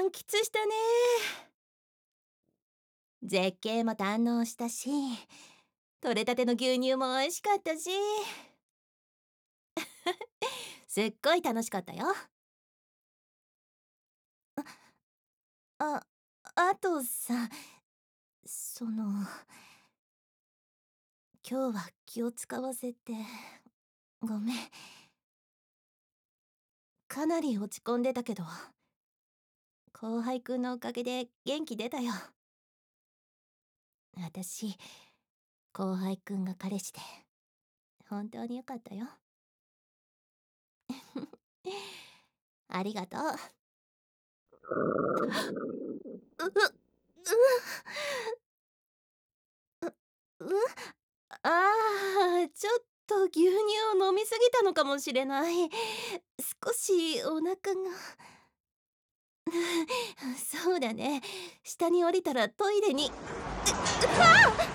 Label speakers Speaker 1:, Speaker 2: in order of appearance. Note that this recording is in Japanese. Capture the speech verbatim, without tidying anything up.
Speaker 1: 満喫したね。絶景も堪能したし、取れたての牛乳も美味しかったし、すっごい楽しかったよ。あ、あとさ、その、今日は気を使わせて、ごめん。かなり落ち込んでたけど、後輩くんのおかげで元気出たよ。私、後輩くんが彼氏で、本当によかったよ。ありがとう。う、う、う、う、ああ、ちょっと牛乳を飲みすぎたのかもしれない。少しお腹が。そうだね。下に降りたらトイレに。う、うわあ！